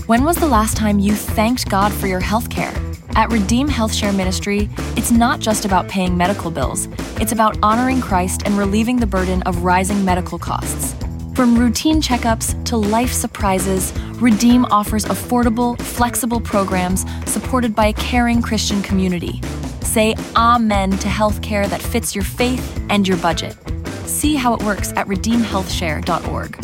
When was the last time you thanked God for your health care? At Redeem Health Share Ministry, it's not just about paying medical bills. It's about honoring Christ and relieving the burden of rising medical costs. From routine checkups to life surprises, Redeem offers affordable, flexible programs supported by a caring Christian community. Say amen to healthcare that fits your faith and your budget. See how it works at redeemhealthshare.org.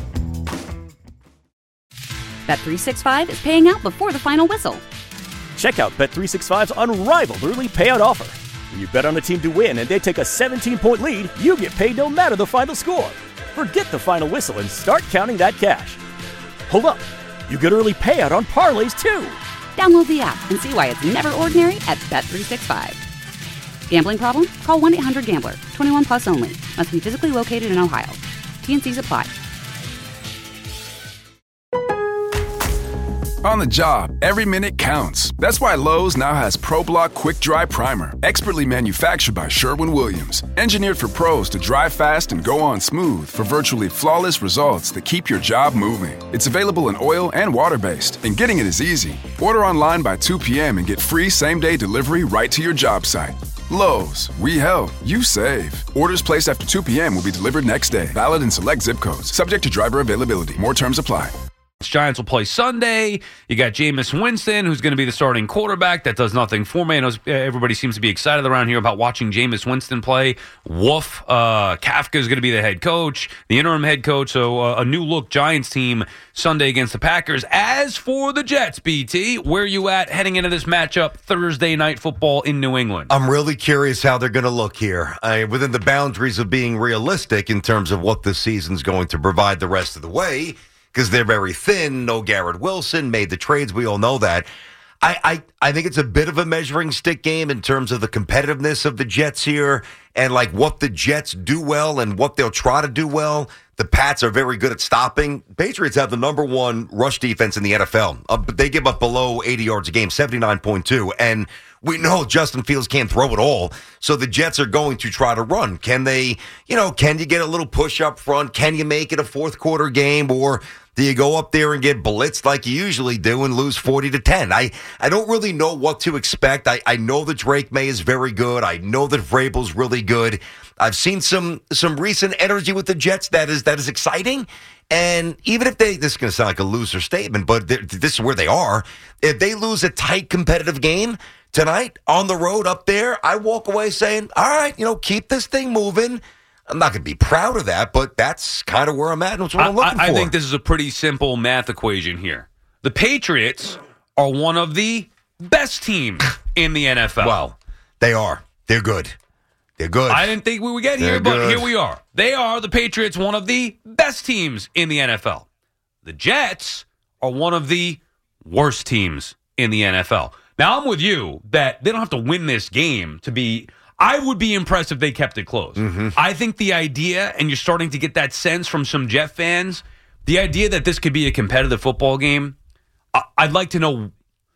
Bet365 is paying out before the final whistle. Check out Bet365's unrivaled early payout offer. When you bet on a team to win and they take a 17-point lead, you get paid no matter the final score. Forget the final whistle and start counting that cash. Hold up. You get early payout on parlays, too. Download the app and see why it's never ordinary at Bet365. Gambling problem? Call 1-800-GAMBLER. 21 plus only. Must be physically located in Ohio. T&Cs apply. On the job, every minute counts. That's why Lowe's now has ProBlock Quick Dry Primer, expertly manufactured by Sherwin-Williams. Engineered for pros to dry fast and go on smooth for virtually flawless results that keep your job moving. It's available in oil and water-based, and getting it is easy. Order online by 2 p.m. and get free same-day delivery right to your job site. Lowe's, we help, you save. Orders placed after 2 p.m. will be delivered next day. Valid in select zip codes. Subject to driver availability. More terms apply. Giants will play Sunday. You got Jameis Winston, who's going to be the starting quarterback. That does nothing for me. I know everybody seems to be excited around here about watching Jameis Winston play. Woof. Kafka is going to be the head coach, the interim head coach. So a new-look Giants team Sunday against the Packers. As for the Jets, BT, where are you at heading into this matchup Thursday night football in New England? I'm really curious how they're going to look here. Within the boundaries of being realistic in terms of what the season's going to provide the rest of the way, because they're very thin. No Garrett Wilson, made the trades. We all know that. I think it's a bit of a measuring stick game in terms of the competitiveness of the Jets here and like what the Jets do well and what they'll try to do well. The Pats are very good at stopping. Patriots have the number one rush defense in the NFL. But they give up below 80 yards a game, 79.2. And we know Justin Fields can't throw it all. So the Jets are going to try to run. Can they, can you get a little push up front? Can you make it a fourth quarter game? Or do you go up there and get blitzed like you usually do and lose 40-10? I don't really know what to expect. I know that Drake May is very good. I know that Vrabel's really good. I've seen some recent energy with the Jets that is exciting. And even if this is going to sound like a loser statement, but this is where they are. If they lose a tight competitive game tonight on the road up there, I walk away saying, all right, keep this thing moving. I'm not going to be proud of that, but that's kind of where I'm at and that's what I'm looking for. I think this is a pretty simple math equation here. The Patriots are one of the best teams in the NFL. Well, they are. They're good. They're good. I didn't think we would get here, but here we are. They are, the Patriots, one of the best teams in the NFL. The Jets are one of the worst teams in the NFL. Now, I'm with you that they don't have to win this game to be... I would be impressed if they kept it close. Mm-hmm. I think the idea, and you're starting to get that sense from some Jet fans, the idea that this could be a competitive football game, I'd like to know.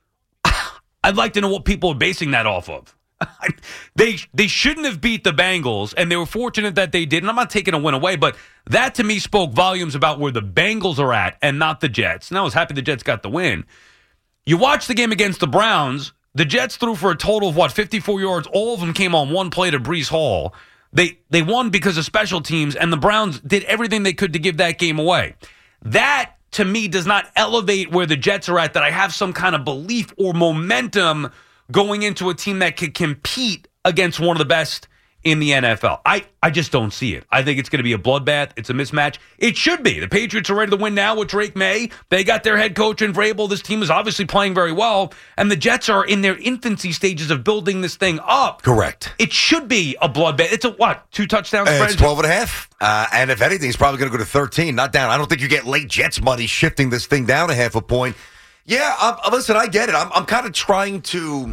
I'd like to know what people are basing that off of. They shouldn't have beat the Bengals, and they were fortunate that they did. And I'm not taking a win away, but that to me spoke volumes about where the Bengals are at and not the Jets. And I was happy the Jets got the win. You watch the game against the Browns. The Jets threw for a total of, 54 yards. All of them came on one play to Breece Hall. They won because of special teams, and the Browns did everything they could to give that game away. That, to me, does not elevate where the Jets are at, that I have some kind of belief or momentum going into a team that could compete against one of the best in the NFL. I just don't see it. I think it's going to be a bloodbath. It's a mismatch. It should be. The Patriots are ready to win now with Drake May. They got their head coach in Vrabel. This team is obviously playing very well. And the Jets are in their infancy stages of building this thing up. Correct. It should be a bloodbath. It's a, 2 touchdown spread? It's 12.5. And if anything, it's probably going to go to 13, not down. I don't think you get late Jets money shifting this thing down a half a point. Yeah, listen, I get it. I'm kind of trying to...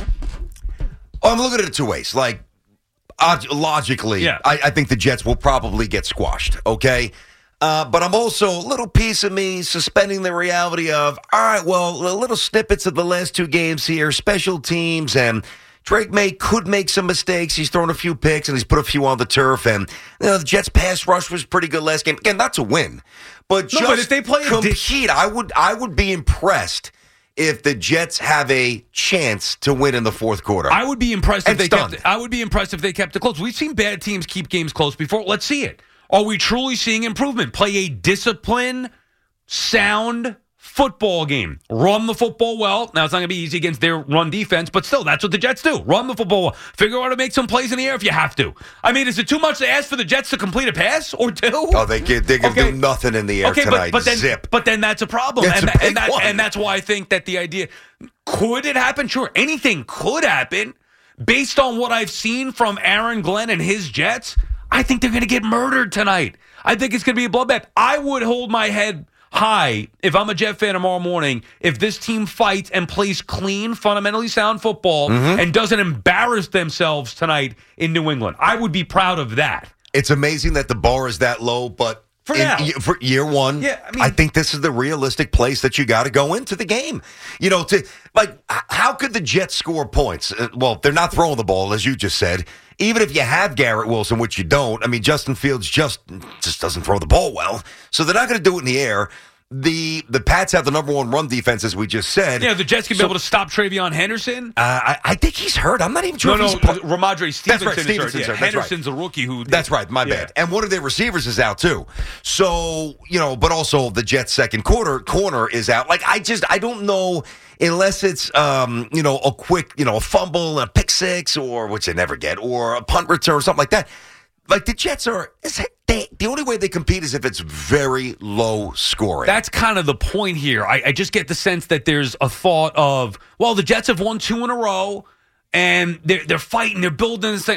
I'm looking at it two ways. Like, logically, yeah. I think the Jets will probably get squashed, okay? But I'm also, a little piece of me suspending the reality of, all right, well, little snippets of the last two games here, special teams, and, Drake May could make some mistakes. He's thrown a few picks, and he's put a few on the turf. And the Jets' pass rush was pretty good last game. Again, not to win, but if they play compete, I would be impressed if the Jets have a chance to win in the fourth quarter. I would be impressed if they kept it. I would be impressed if they kept it close. We've seen bad teams keep games close before. Let's see it. Are we truly seeing improvement? Play a disciplined, sound football game. Run the football well. Now, it's not going to be easy against their run defense, but still, that's what the Jets do. Run the football well. Figure out how to make some plays in the air if you have to. I mean, is it too much to ask for the Jets to complete a pass or two? Oh, they can do nothing in the air tonight. But then that's a problem. And that's why I think that the idea, could it happen? Sure, anything could happen. Based on what I've seen from Aaron Glenn and his Jets, I think they're going to get murdered tonight. I think it's going to be a bloodbath. I would hold my head high if I'm a Jet fan tomorrow morning if this team fights and plays clean, fundamentally sound football and doesn't embarrass themselves tonight in New England. I would be proud of that. It's amazing that the bar is that low, but for year one, I think this is the realistic place that you got to go into the game. How could the Jets score points? Well, they're not throwing the ball, as you just said. Even if you have Garrett Wilson, which you don't, I mean, Justin Fields just doesn't throw the ball well. So they're not going to do it in the air. The Pats have the number one run defense, as we just said. Yeah, the Jets can be able to stop Travion Henderson. I think he's hurt. I'm not even sure. Ramondre Stevenson That's right, is hurt. Yeah, Henderson's a rookie who. That's right. My bad. And one of their receivers is out too. So but also the Jets' second corner is out. I don't know unless it's a quick a fumble, a pick six, or which they never get, or a punt return or something like that. Like the Jets the only way they compete is if it's very low scoring. That's kind of the point here. I just get the sense that there's a thought of, well, the Jets have won 2 in a row, and they're fighting, they're building this thing.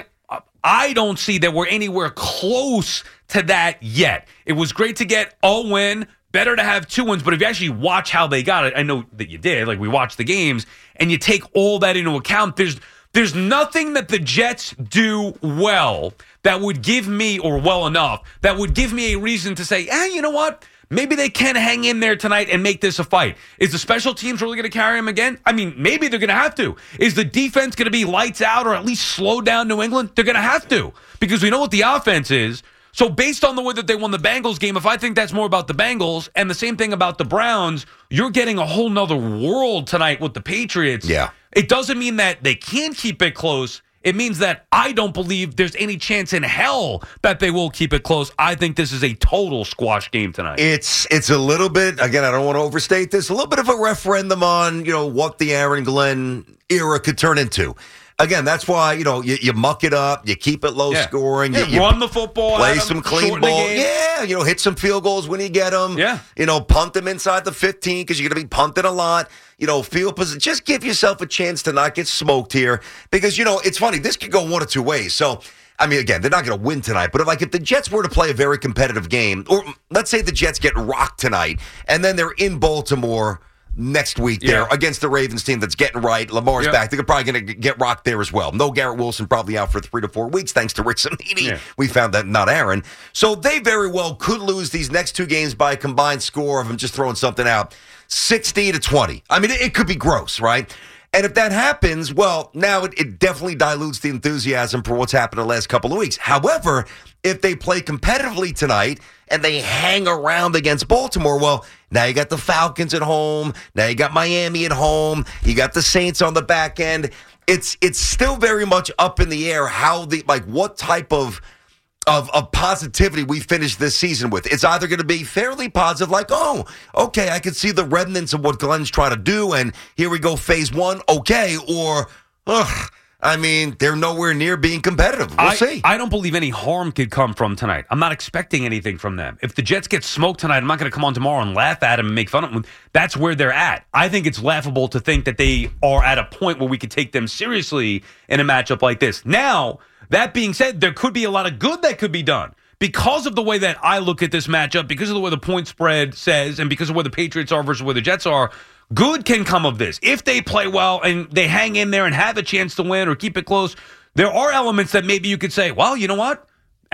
I don't see that we're anywhere close to that yet. It was great to get a win. Better to have 2 wins, but if you actually watch how they got it, I know that you did. We watched the games, and you take all that into account. There's nothing that the Jets do well that would give me, or well enough, that would give me a reason to say, you know what? Maybe they can hang in there tonight and make this a fight. Is the special teams really going to carry them again? I mean, maybe they're going to have to. Is the defense going to be lights out or at least slow down New England? They're going to have to, because we know what the offense is. So based on the way that they won the Bengals game, if I think that's more about the Bengals, and the same thing about the Browns, you're getting a whole nother world tonight with the Patriots. Yeah. It doesn't mean that they can't keep it close. It means that I don't believe there's any chance in hell that they will keep it close. I think this is a total squash game tonight. It's a little bit, again, I don't want to overstate this, a little bit of a referendum on, what the Aaron Glenn era could turn into. Again, that's why, you muck it up, you keep it low scoring. You run the football. Play some clean ball. Yeah, hit some field goals when you get them. Yeah. Punt them inside the 15 because you're going to be punting a lot. Field position. Just give yourself a chance to not get smoked here because, it's funny. This could go one of two ways. So, I mean, again, they're not going to win tonight, but if the Jets were to play a very competitive game, or let's say the Jets get rocked tonight and then they're in Baltimore next week there against the Ravens team that's getting right. Lamar's back. They're probably going to get rocked there as well. No Garrett Wilson, probably out for 3 to 4 weeks thanks to Rick Samini. Yeah. We found that, not Aaron. So they very well could lose these next 2 games by a combined score of them just throwing something out, 60-20. I mean, it could be gross, right? And if that happens, well, now it definitely dilutes the enthusiasm for what's happened the last couple of weeks. However, if they play competitively tonight and they hang around against Baltimore, well, now you got the Falcons at home. Now you got Miami at home. You got the Saints on the back end. It's still very much up in the air how what type of positivity we finish this season with. It's either going to be fairly positive, oh, okay, I can see the remnants of what Glenn's trying to do, and here we go, phase 1, okay, or, they're nowhere near being competitive. We'll see. I don't believe any harm could come from tonight. I'm not expecting anything from them. If the Jets get smoked tonight, I'm not going to come on tomorrow and laugh at them and make fun of them. That's where they're at. I think it's laughable to think that they are at a point where we could take them seriously in a matchup like this. Now, that being said, there could be a lot of good that could be done. Because of the way that I look at this matchup, because of the way the point spread says, and because of where the Patriots are versus where the Jets are, good can come of this. If they play well and they hang in there and have a chance to win or keep it close, there are elements that maybe you could say, well, you know what?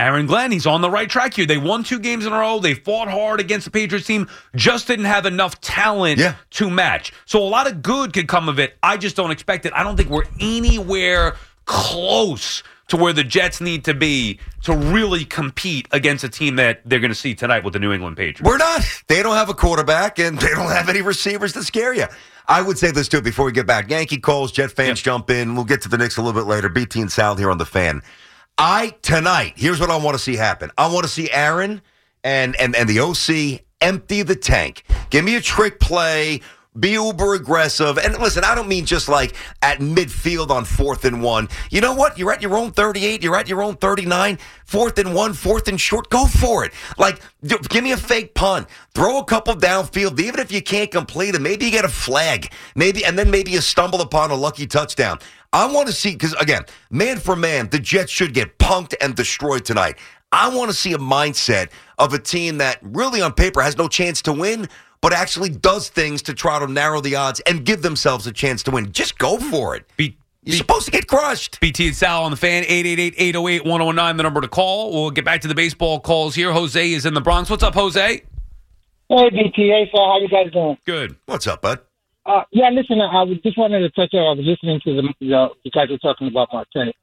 Aaron Glenn, he's on the right track here. They won 2 games in a row. They fought hard against the Patriots team, just didn't have enough talent to match. So a lot of good could come of it. I just don't expect it. I don't think we're anywhere close to where the Jets need to be to really compete against a team that they're going to see tonight with the New England Patriots. We're not. They don't have a quarterback, and they don't have any receivers to scare you. I would say this, too, before we get back. Yankee calls, Jet fans jump in. We'll get to the Knicks a little bit later. BT and Sal here on The Fan. Tonight, here's what I want to see happen. I want to see Aaron and the OC empty the tank. Give me a trick play. Be uber aggressive. And listen, I don't mean just like at midfield on 4th and 1. You know what? You're at your own 38. You're at your own 39. 4th and 1, 4th and short. Go for it. Like, give me a fake punt. Throw a couple downfield. Even if you can't complete it, maybe you get a flag. And then maybe you stumble upon a lucky touchdown. I want to see, because again, man for man, the Jets should get punked and destroyed tonight. I want to see a mindset of a team that really on paper has no chance to win, but actually does things to try to narrow the odds and give themselves a chance to win. Just go for it. You're supposed to get crushed. BT and Sal on The Fan, 888-808-1009, the number to call. We'll get back to the baseball calls here. Jose is in the Bronx. What's up, Jose? Hey, BT. Hey, Sal. How you guys doing? Good. What's up, bud? Listen, I just wanted to touch on, I was listening to the guys were talking about Marte.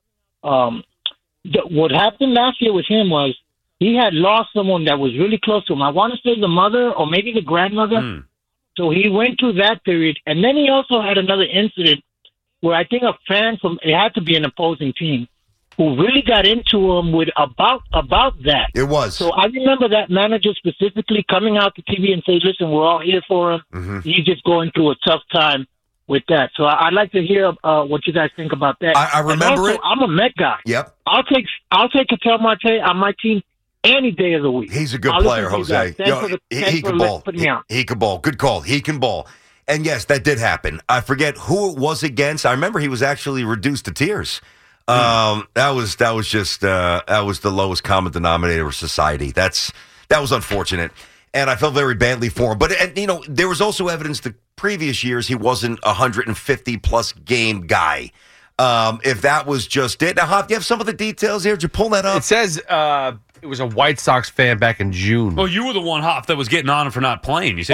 What happened last year with him was he had lost someone that was really close to him. I want to say the mother or maybe the grandmother. So he went through that period. And then he also had another incident where I think a fan it had to be an opposing team, who really got into him with about that. It was. So I remember that manager specifically coming out to TV and say, listen, we're all here for him. Mm-hmm. He's just going through a tough time with that. So I'd like to hear what you guys think about that. I remember also, it. I'm a Met guy. Yep. I'll take Ketel Marte on my team any day of the week. He's a good player, Jose. He can ball. He can ball. Good call. He can ball. And yes, that did happen. I forget who it was against. I remember he was actually reduced to tears. That was the lowest common denominator of society. That was unfortunate, and I felt very badly for him. But there was also evidence the previous years he wasn't a 150-plus game guy. If that was just it. Now, Hop, do you have some of the details here? Did you pull that up? It says it was a White Sox fan back in June. Well, you were the one, Hop, that was getting on him for not playing. You said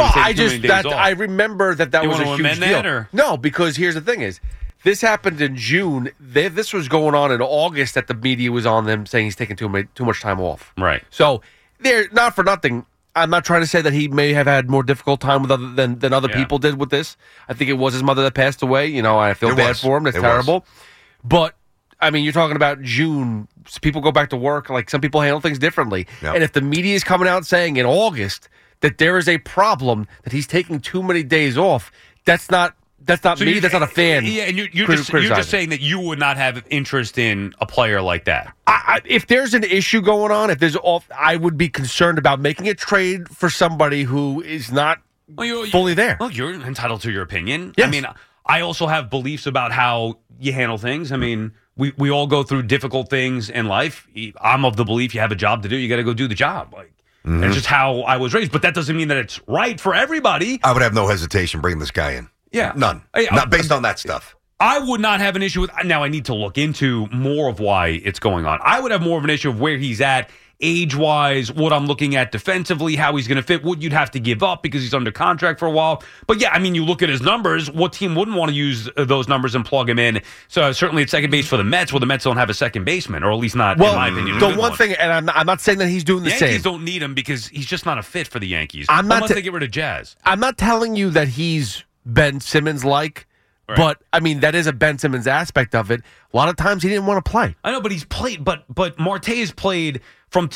I remember that was a huge deal. No, because here's the thing is, this happened in June. This was going on in August that the media was on them saying he's taking too much time off. Right. So, they're not for nothing. I'm not trying to say that he may have had more difficult time with than other people did with this. I think it was his mother that passed away. I feel bad for him. That's terrible. But, I mean, you're talking about June. People go back to work. Like, some people handle things differently. Yep. And if the media is coming out saying in August that there is a problem, that he's taking too many days off, that's not me. That's not a fan. Yeah, and you're just saying that you would not have interest in a player like that. If there's an issue going on, I would be concerned about making a trade for somebody who is not fully there. Well, you're entitled to your opinion. Yes. I mean, I also have beliefs about how you handle things. I mean, we all go through difficult things in life. I'm of the belief you have a job to do. You got to go do the job. It's just how I was raised. But that doesn't mean that it's right for everybody. I would have no hesitation bringing this guy in. Yeah. None. Not based on that stuff. I would not have an issue with. Now, I need to look into more of why it's going on. I would have more of an issue of where he's at age-wise, what I'm looking at defensively, how he's going to fit, what you'd have to give up because he's under contract for a while. But yeah, I mean, you look at his numbers, what team wouldn't want to use those numbers and plug him in? So certainly at second base for the Mets, the Mets don't have a second baseman, or at least not, in my opinion. The one thing, and I'm not saying that he's doing the same. Yankees don't need him because he's just not a fit for the Yankees. Unless they get rid of Jazz. I'm not telling you that he's Ben Simmons-like. Right. But, I mean, that is a Ben Simmons aspect of it. A lot of times he didn't want to play. I know, but he's played. But Marte has played from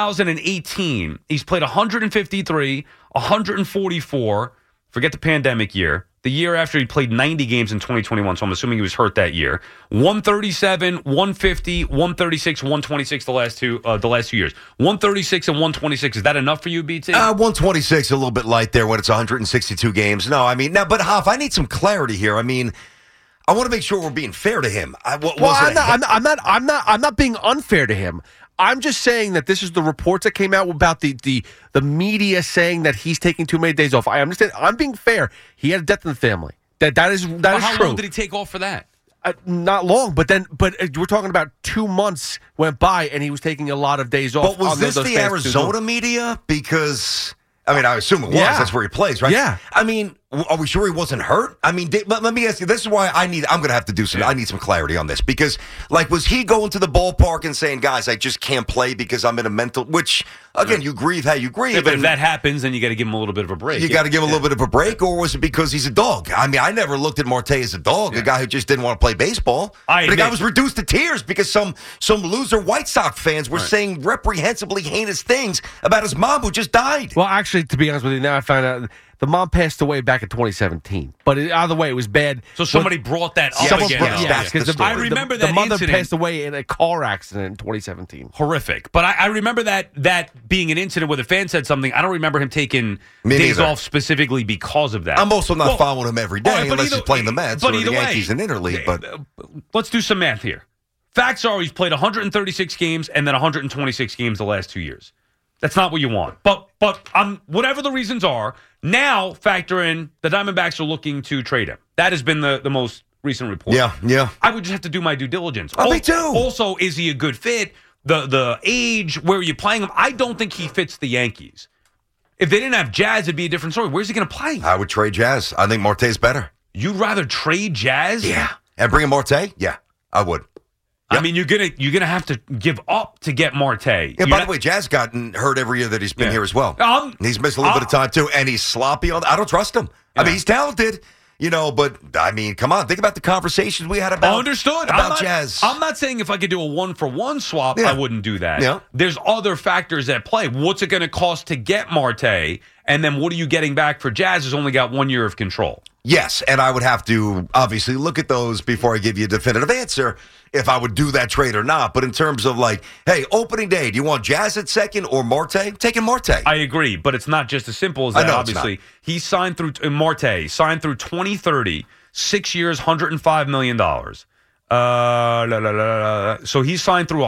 2018. He's played 153, 144. Forget the pandemic year. The year after he played 90 games in 2021, so I'm assuming he was hurt that year. 137, 150, 136, 126 the last two years. 136 and 126. Is that enough for you, BT? 126 a little bit light there when it's 162 games. No, I mean, now, but Hoff, I need some clarity here. I mean, I want to make sure we're being fair to him. I'm not being unfair to him. I'm just saying that this is the reports that came out about the media saying that he's taking too many days off. I understand. I'm being fair. He had a death in the family. That is how true. How long did he take off for that? Not long, but we're talking about 2 months went by, and he was taking a lot of days off. But was this the Arizona media? Because, I mean, I assume it was. Yeah. That's where he plays, right? Yeah. I mean, are we sure he wasn't hurt? I mean, let me ask you, this is why I'm going to have to do I need some clarity on this. Because, like, was he going to the ballpark and saying, guys, I just can't play because I'm in a mental, which, again, you grieve how you grieve. Yeah, but if that happens, then you got to give him a little bit of a break. You got to give a little bit of a break, or was it because he's a dog? I mean, I never looked at Marte as a dog, a guy who just didn't want to play baseball. The guy was reduced to tears because some loser White Sox fans were saying reprehensibly heinous things about his mom who just died. Well, actually, to be honest with you, now I found out the mom passed away back in 2017. But either way, it was bad. So somebody brought that up again. I remember that the mother incident. passed away in a car accident in 2017. Horrific. But I remember that being an incident where the fan said something. I don't remember him taking days off specifically because of that. I'm also not following him every day unless he's playing the Mets or the Yankees in interleague. But let's do some math here. Facts are he's played 136 games and then 126 games the last 2 years. That's not what you want. But whatever the reasons are, now factor in the Diamondbacks are looking to trade him. That has been the most recent report. Yeah. I would just have to do my due diligence. Me too. Also, is he a good fit? The age, where are you playing him? I don't think he fits the Yankees. If they didn't have Jazz, it'd be a different story. Where's he going to play? I would trade Jazz. I think Marte's better. You'd rather trade Jazz? Yeah. And bring in Marte? Yeah, I would. Yep. I mean, you're gonna have to give up to get Marte. Yeah, by the way, Jazz gotten hurt every year that he's been here as well. He's missed a little bit of time, too, and he's sloppy. I don't trust him. I mean, he's talented, but, I mean, come on. Think about the conversations we had about Jazz. I'm not saying if I could do a one-for-one swap, I wouldn't do that. Yeah. There's other factors at play. What's it going to cost to get Marte, and then what are you getting back for Jazz who's only got 1 year of control? Yes, and I would have to obviously look at those before I give you a definitive answer if I would do that trade or not. But in terms of hey, opening day, do you want Jazz at second or Marte? Taking Marte. I agree, but it's not just as simple as that. I know, obviously, he signed through Marte signed through 2030, 6 years, $105 million. So he signed through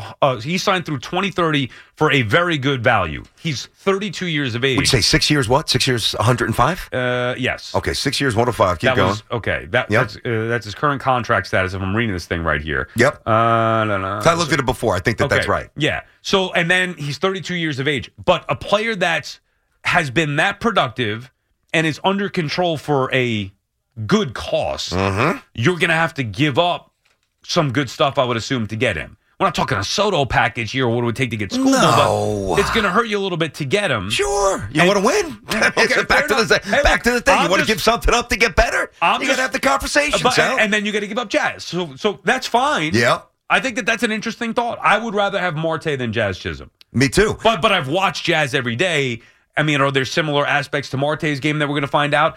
2030 for a very good value. He's 32 years of age. Would you say 6 years? What? 6 years, 105? Yes. Okay, 6 years, 105. Keep going. That's his current contract status. If I'm reading this thing right here. Yep. No. I looked at it before. I think that's right. Yeah. So and then he's 32 years of age, but a player that has been that productive and is under control for a good cost, you're going to have to give up some good stuff, I would assume, to get him. We're not talking a Soto package here or what it would take to get Scooby, but it's going to hurt you a little bit to get him. Sure. You want to win. Okay, back to the thing. You want to give something up to get better? You got to have the conversation. And then you got to give up Jazz. So that's fine. Yeah. I think that's an interesting thought. I would rather have Marte than Jazz Chisholm. Me too. But I've watched Jazz every day. I mean, are there similar aspects to Marte's game that we're going to find out?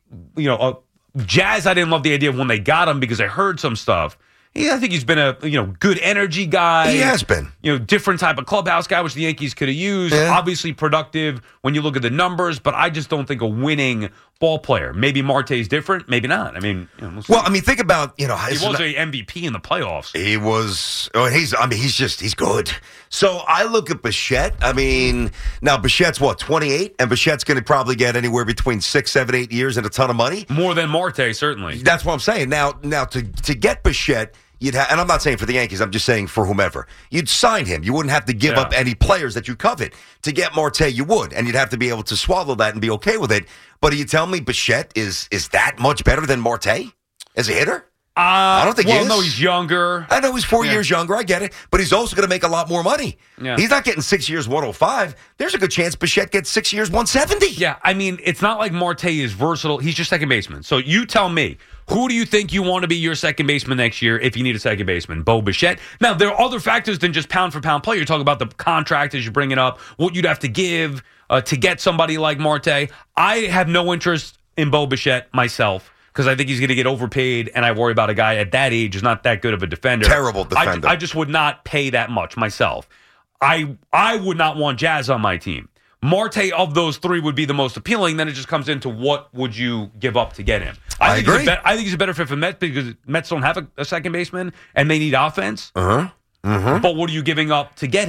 Jazz, I didn't love the idea of when they got him because I heard some stuff. I think he's been a good energy guy. He has been. Different type of clubhouse guy, which the Yankees could have used. Yeah. Obviously productive when you look at the numbers, but I just don't think a winning ball player. Maybe Marte's different, maybe not. I mean, think about he was a MVP in the playoffs. He was. He's good. So I look at Bichette. I mean, now Bichette's 28, and Bichette's going to probably get anywhere between 6, 7, 8 years and a ton of money. More than Marte, certainly. That's what I'm saying. Now to get Bichette. And I'm not saying for the Yankees, I'm just saying for whomever. You'd sign him. You wouldn't have to give up any players that you covet. To get Marte, you would. And you'd have to be able to swallow that and be okay with it. But are you telling me Bichette is that much better than Marte as a hitter? I don't think he is. No, he's younger. I know he's 4 years younger. I get it. But he's also going to make a lot more money. Yeah. He's not getting 6 years, 105. There's a good chance Bichette gets 6 years, 170. Yeah, I mean, it's not like Marte is versatile. He's your second baseman. So you tell me, who do you think you want to be your second baseman next year if you need a second baseman? Bo Bichette? Now, there are other factors than just pound-for-pound play. You're talking about the contract as you're bringing up, what you'd have to give to get somebody like Marte. I have no interest in Bo Bichette myself because I think he's going to get overpaid, and I worry about a guy at that age who's not that good of a defender. Terrible defender. I just would not pay that much myself. I would not want Jazz on my team. Marte of those three would be the most appealing. Then it just comes into what would you give up to get him. I agree. I think he's a better fit for Mets because Mets don't have a second baseman and they need offense. But what are you giving up to get him?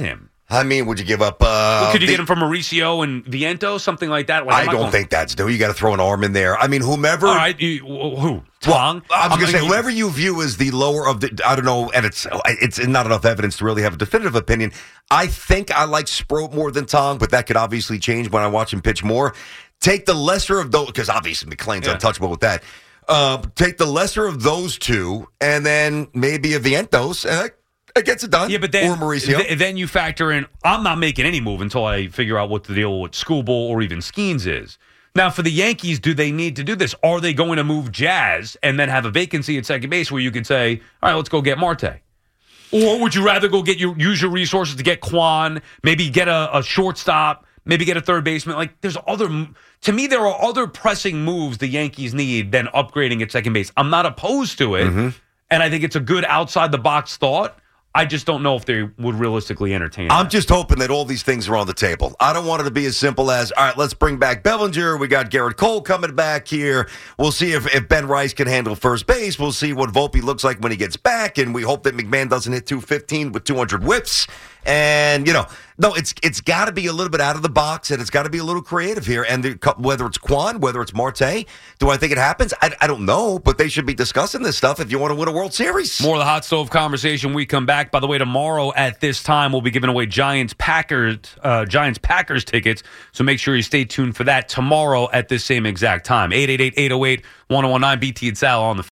I mean, would you give up? Could you get him from Mauricio and Vientos, something like that? I don't think that's due. You got to throw an arm in there. I mean, whomever. All right, who? Tong? I was going to say, whoever you view as the lower of the, I don't know, and it's not enough evidence to really have a definitive opinion. I think I like Sproat more than Tong, but that could obviously change when I watch him pitch more. Take the lesser of those, because obviously McClain's untouchable with that. Take the lesser of those two, and then maybe a Vientos, it gets it done. Yeah, but then, or Mauricio. Then you factor in, I'm not making any move until I figure out what the deal with Skubal or even Skeens is. Now, for the Yankees, do they need to do this? Are they going to move Jazz and then have a vacancy at second base where you could say, all right, let's go get Marte? Or would you rather go use your resources to get Kwan, maybe get a shortstop, maybe get a third baseman? Like, to me, there are other pressing moves the Yankees need than upgrading at second base. I'm not opposed to it, and I think it's a good outside-the-box thought. I just don't know if they would realistically entertain it. I'm just hoping that all these things are on the table. I don't want it to be as simple as, all right, let's bring back Bellinger. We got Garrett Cole coming back here. We'll see if Ben Rice can handle first base. We'll see what Volpe looks like when he gets back, and we hope that McMahon doesn't hit 215 with 200 whips. And, no, it's got to be a little bit out of the box, and it's got to be a little creative here. And whether it's Kwan, whether it's Marte, do I think it happens? I don't know, but they should be discussing this stuff if you want to win a World Series. More of the Hot Stove conversation when we come back. By the way, tomorrow at this time, we'll be giving away Giants-Packers tickets, so make sure you stay tuned for that tomorrow at this same exact time. 888-808-1019, BT and Sal on the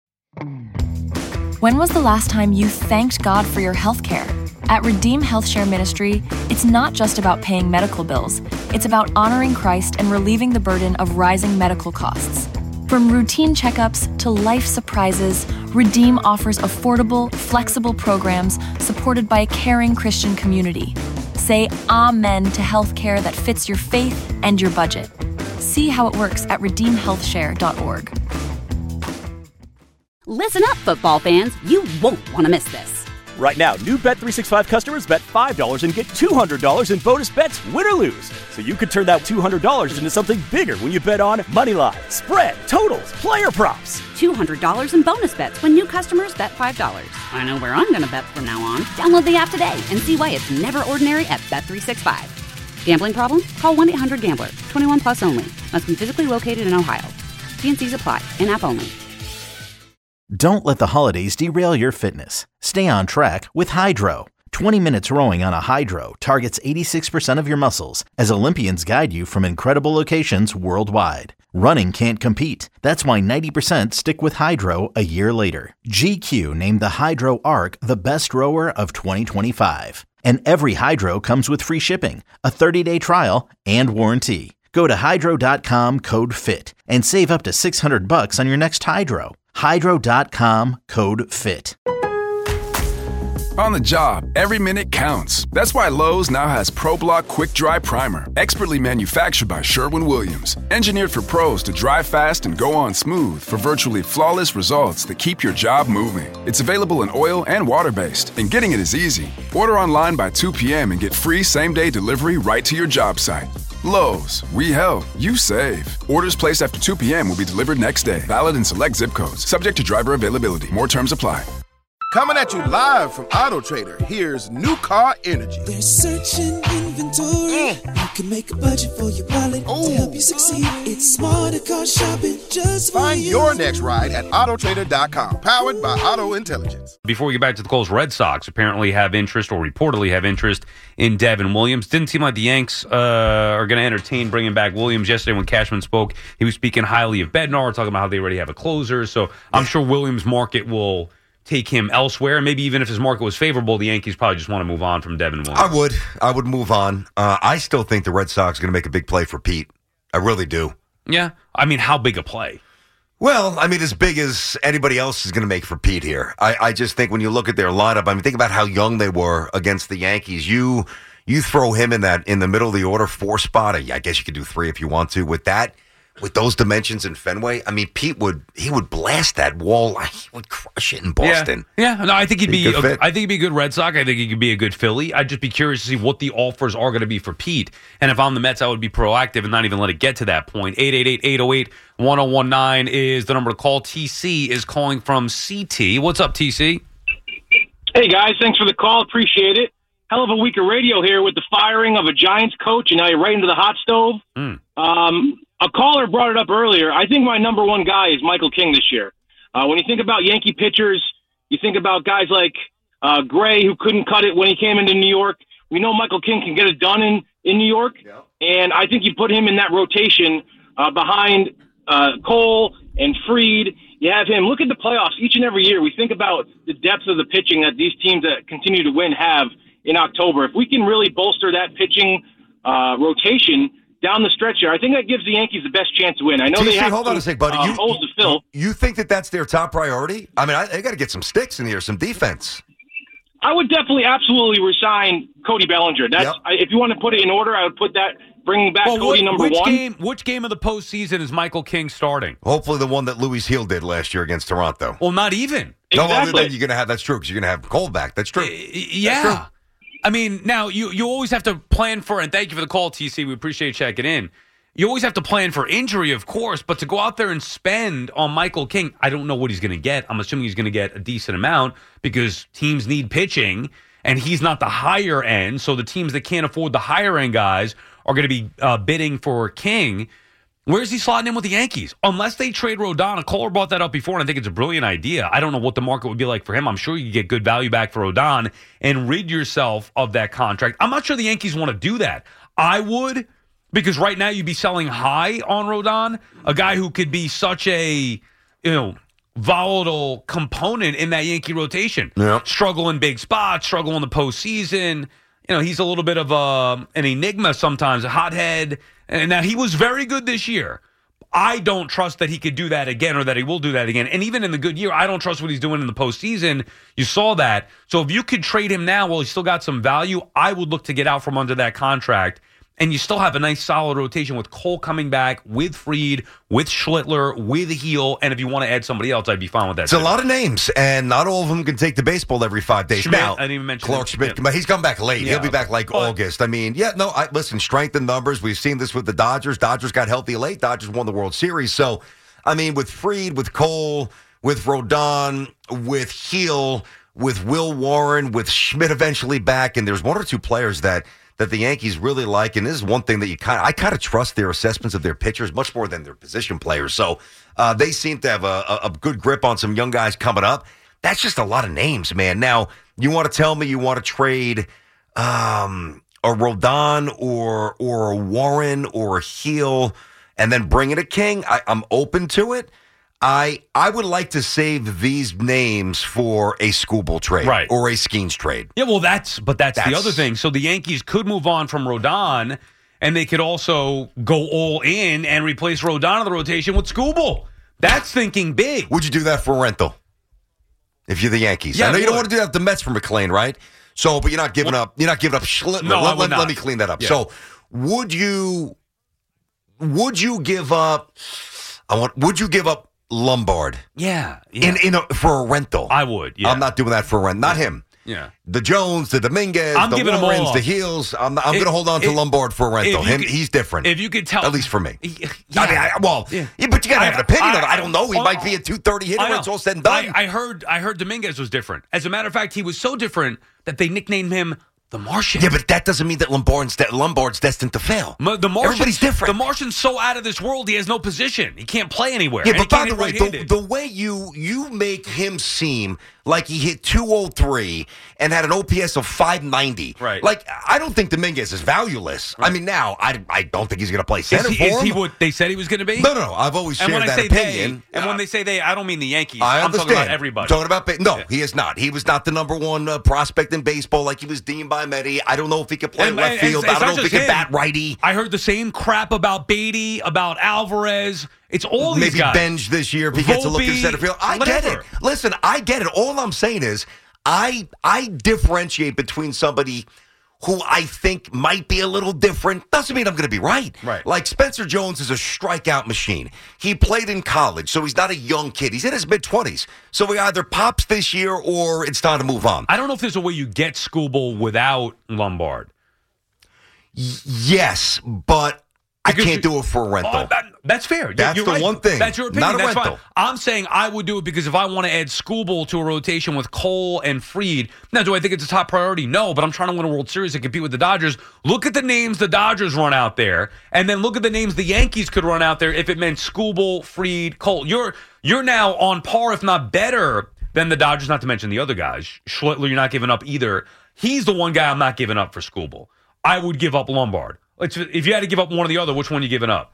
When was the last time you thanked God for your health care? At Redeem Health Share Ministry, it's not just about paying medical bills. It's about honoring Christ and relieving the burden of rising medical costs. From routine checkups to life surprises, Redeem offers affordable, flexible programs supported by a caring Christian community. Say amen to health care that fits your faith and your budget. See how it works at redeemhealthshare.org. Listen up, football fans. You won't want to miss this. Right now, new Bet365 customers bet $5 and get $200 in bonus bets, win or lose. So you could turn that $200 into something bigger when you bet on money line, spread, totals, player props. $200 in bonus bets when new customers bet $5. I know where I'm going to bet from now on. Download the app today and see why it's never ordinary at Bet365. Gambling problem? Call 1-800-GAMBLER. 21 plus only. Must be physically located in Ohio. T&Cs apply. In-app only. Don't let the holidays derail your fitness. Stay on track with Hydro. 20 minutes rowing on a Hydro targets 86% of your muscles as Olympians guide you from incredible locations worldwide. Running can't compete. That's why 90% stick with Hydro a year later. GQ named the Hydro Arc the best rower of 2025. And every Hydro comes with free shipping, a 30-day trial, and warranty. Go to hydro.com, code FIT, and save up to $600 on your next Hydro. Hydro.com, code FIT. On the job, every minute counts. That's why Lowe's now has ProBlock Quick Dry Primer, expertly manufactured by Sherwin-Williams. Engineered for pros to dry fast and go on smooth for virtually flawless results that keep your job moving. It's available in oil and water-based, and getting it is easy. Order online by 2 p.m. and get free same-day delivery right to your job site. Lowe's, we help, you save. Orders placed after 2 p.m. will be delivered next day. Valid in select zip codes. Subject to driver availability. More terms apply. Coming at you live from Auto Trader, here's New Car Energy. They're searching inventory. You can make a budget for your wallet to help you succeed. It's smarter car shopping just for Find you. your next ride at autotrader.com, powered by Auto Intelligence. Before we get back to the Colts, Red Sox apparently have interest, or reportedly have interest, in Devin Williams. Didn't seem like the Yanks are going to entertain bringing back Williams. Yesterday when Cashman spoke, he was speaking highly of Bednar, talking about how they already have a closer. So I'm sure Williams' market will take him elsewhere. And maybe even if his market was favorable, the Yankees probably just want to move on from Devin Williams. I would move on. I still think the Red Sox are going to make a big play for Pete. I really do. Yeah. I mean, how big a play? Well, I mean, as big as anybody else is going to make for Pete here. I just think when you look at their lineup, I mean, think about how young they were against the Yankees. You throw him in the middle of the order 4 spot. I guess you could do 3 if you want to. With those dimensions in Fenway, I mean, Pete would blast that wall. He would crush it in Boston. Yeah. No, I think he'd be a good Red Sox. I think he could be a good Philly. I'd just be curious to see what the offers are going to be for Pete. And if I'm the Mets, I would be proactive and not even let it get to that point. 888-808-1019 is the number to call. TC is calling from CT. What's up, TC? Hey, guys. Thanks for the call. Appreciate it. hell of a week of radio here with the firing of a Giants coach, and now you're right into the hot stove. A caller brought it up earlier. I think my number one guy is Michael King this year. When you think about Yankee pitchers, you think about guys like Gray, who couldn't cut it when he came into New York. We know Michael King can get it done in New York, and I think you put him in that rotation behind Cole and Fried. You have him. Look at the playoffs each and every year. We think about the depth of the pitching that these teams that continue to win have in October. If we can really bolster that pitching rotation down the stretch here, I think that gives the Yankees the best chance to win. I know TC, they have hold on a sec, buddy. holes to fill. You think that that's their top priority? I mean, they got to get some sticks in here, some defense. I would definitely, absolutely resign Cody Bellinger. That's if you want to put it in order, I would put that, bringing back Cody number one. Which game of the postseason is Michael King starting? Hopefully the one that Luis Heel did last year against Toronto. Well, not even. No, other than you're going to have, that's true, because you're going to have Cole back. That's true. Yeah. That's true. I mean, now, you always have to plan for, and thank you for the call, TC. We appreciate you checking in. You always have to plan for injury, of course, but to go out there and spend on Michael King, I don't know what he's going to get. I'm assuming he's going to get a decent amount because teams need pitching, and he's not the higher end, so the teams that can't afford the higher end guys are going to be bidding for King. Where's he slotting in with the Yankees? Unless they trade Rodon. A caller brought that up before, and I think it's a brilliant idea. I don't know what the market would be like for him. I'm sure you could get good value back for Rodon and rid yourself of that contract. I'm not sure the Yankees want to do that. I would, because right now you'd be selling high on Rodon, a guy who could be such a, volatile component in that Yankee rotation. Yeah. Struggle in big spots, struggle in the postseason. He's a little bit of an enigma sometimes, a hothead. And now he was very good this year. I don't trust that he could do that again or that he will do that again. And even in the good year, I don't trust what he's doing in the postseason. You saw that. So if you could trade him now while he's still got some value, I would look to get out from under that contract. And you still have a nice solid rotation with Cole coming back, with Fried, with Schlittler, with Heel. And if you want to add somebody else, I'd be fine with that. It's a lot of names, and not all of them can take the baseball every 5 days. Schmidt, now, I didn't even mention Clark Schmidt, but he's come back late. Yeah. He'll be back August. I mean, listen, strength in numbers. We've seen this with the Dodgers. Dodgers got healthy late. Dodgers won the World Series. So, I mean, with Fried, with Cole, with Rodon, with Heel, with Will Warren, with Schmidt eventually back, and there's one or two players that the Yankees really like, and this is one thing that I kind of trust their assessments of their pitchers much more than their position players. So they seem to have a good grip on some young guys coming up. That's just a lot of names, man. Now, you want to tell me you want to trade a Rodon or a Warren or a Heel and then bring in a King? I'm open to it. I would like to save these names for a Skubal trade, right, or a Skeens trade. Yeah, well, that's the other thing. So the Yankees could move on from Rodon, and they could also go all in and replace Rodon in the rotation with Skubal. That's thinking big. Would you do that for a rental if you're the Yankees? Yeah, I know you don't want to do that with the Mets for McClain, right? So, but you're not giving up. You're not giving up Schlittler. No, let me clean that up. Yeah. So, would you give up? Would you give up Lombard? Yeah. For a rental? I would. Yeah. I'm not doing that for a rent. Not him. Yeah. The Jones, the Dominguez, I'm the giving them Warrens, all. the Heels. I'm going to hold on to Lombard for a rental. He's different. If you could tell, at least for me. Yeah. But you got to have an opinion of it. I don't know. He might be a 230 hitter when it's all said and done. I heard Dominguez was different. As a matter of fact, he was so different that they nicknamed him the Martian. Yeah, but that doesn't mean that Lombard's destined to fail. Everybody's different. The Martian's so out of this world, he has no position. He can't play anywhere. Yeah, but by the way, the way you make him seem like he hit 203 and had an OPS of 590. Right. Like, I don't think Dominguez is valueless. Right. I mean, now, I don't think he's going to play center for him. Is he what they said he was going to be? No. I've always shared that opinion. When they say they, I don't mean the Yankees. I I'm understand. talking about everybody. He is not. He was not the number one prospect in baseball like he was deemed by Medi. I don't know if he could play left field. I don't know if he could bat righty. I heard the same crap about Beatty, about Alvarez. It's all these guys. Maybe Benj this year if he gets a look in center field. I get it. Listen, I get it. All I'm saying is I differentiate between somebody who I think might be a little different. Doesn't mean I'm going to be right. Right. Like Spencer Jones is a strikeout machine. He played in college, so he's not a young kid. He's in his mid-20s. So he either pops this year or it's time to move on. I don't know if there's a way you get Skubal without Lombard. Yes, but I can't do it for a rental. That's fair. That's You're the right. one thing. That's your opinion. Not a That's rental. fine. I'm saying I would do it because if I want to add Skubal to a rotation with Cole and Fried, now do I think it's a top priority? No, but I'm trying to win a World Series and compete with the Dodgers. Look at the names the Dodgers run out there, and then look at the names the Yankees could run out there if it meant Skubal, Fried, Cole. You're now on par, if not better, than the Dodgers, not to mention the other guys. Schlittler, you're not giving up either. He's the one guy I'm not giving up for Skubal. I would give up Lombard. If you had to give up one or the other, which one are you giving up?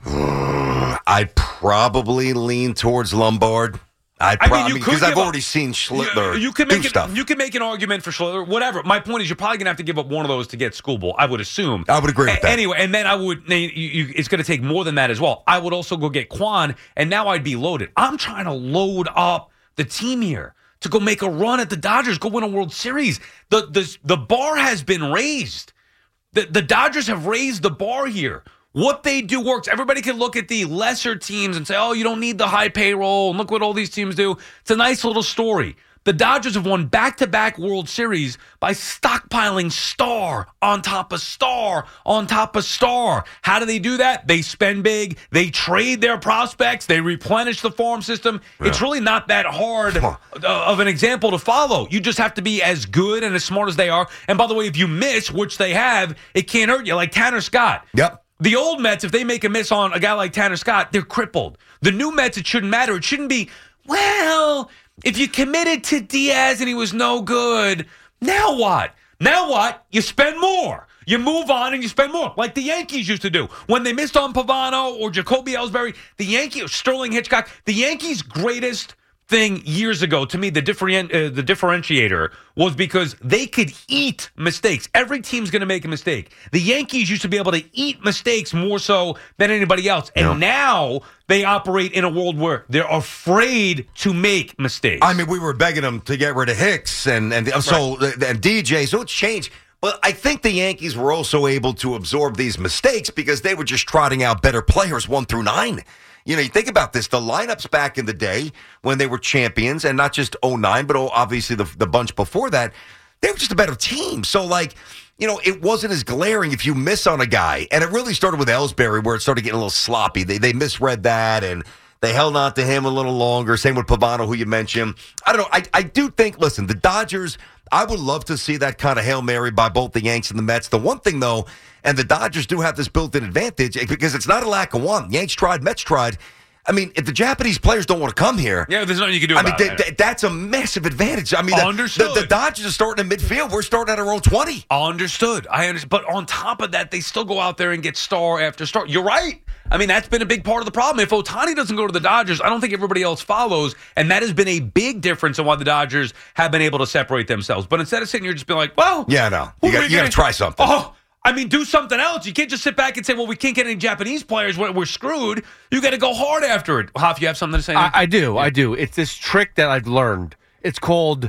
I'd probably lean towards Lombard. Because I've already seen Schlittler do stuff. You can make an argument for Schlittler, whatever. My point is, you're probably going to have to give up one of those to get Skubal, I would assume. I would agree with that. Anyway, and then it's going to take more than that as well. I would also go get Quan, and now I'd be loaded. I'm trying to load up the team here to go make a run at the Dodgers, go win a World Series. The bar has been raised. The Dodgers have raised the bar here. What they do works. Everybody can look at the lesser teams and say, oh, you don't need the high payroll, and look what all these teams do. It's a nice little story. The Dodgers have won back-to-back World Series by stockpiling star on top of star on top of star. How do they do that? They spend big. They trade their prospects. They replenish the farm system. Yeah. It's really not that hard of an example to follow. You just have to be as good and as smart as they are. And by the way, if you miss, which they have, it can't hurt you. Like Tanner Scott. Yep. The old Mets, if they make a miss on a guy like Tanner Scott, they're crippled. The new Mets, it shouldn't matter. It shouldn't be, well, if you committed to Diaz and he was no good, now what? Now what? You spend more. You move on and you spend more, like the Yankees used to do. When they missed on Pavano or Jacoby Ellsbury, Sterling Hitchcock, the Yankees' greatest thing years ago, to me, the differentiator was because they could eat mistakes. Every team's going to make a mistake. The Yankees used to be able to eat mistakes more so than anybody else. And now they operate in a world where they're afraid to make mistakes. I mean, we were begging them to get rid of Hicks and DJ, so it's changed. But I think the Yankees were also able to absorb these mistakes because they were just trotting out better players 1 through 9. You know, you think about this, the lineups back in the day when they were champions, and not just 09, but obviously the bunch before that, they were just a better team. So, it wasn't as glaring if you miss on a guy. And it really started with Ellsbury where it started getting a little sloppy. They misread that, and they held on to him a little longer. Same with Pavano, who you mentioned. I don't know. I do think, listen, the Dodgers, I would love to see that kind of Hail Mary by both the Yanks and the Mets. The one thing, though, and the Dodgers do have this built-in advantage because it's not a lack of one. Yanks tried, Mets tried. I mean, if the Japanese players don't want to come here, there's nothing you can do about it. That's a massive advantage. I mean, understood. The Dodgers are starting in midfield. We're starting at our own 20. Understood. I understand. But on top of that, they still go out there and get star after star. You're right. I mean, that's been a big part of the problem. If Ohtani doesn't go to the Dodgers, I don't think everybody else follows, and that has been a big difference in why the Dodgers have been able to separate themselves. But instead of sitting here just being like, well, you got to try something. Do something else. You can't just sit back and say, well, we can't get any Japanese players. We're screwed. You got to go hard after it. Hoff, you have something to say? I do. It's this trick that I've learned. It's called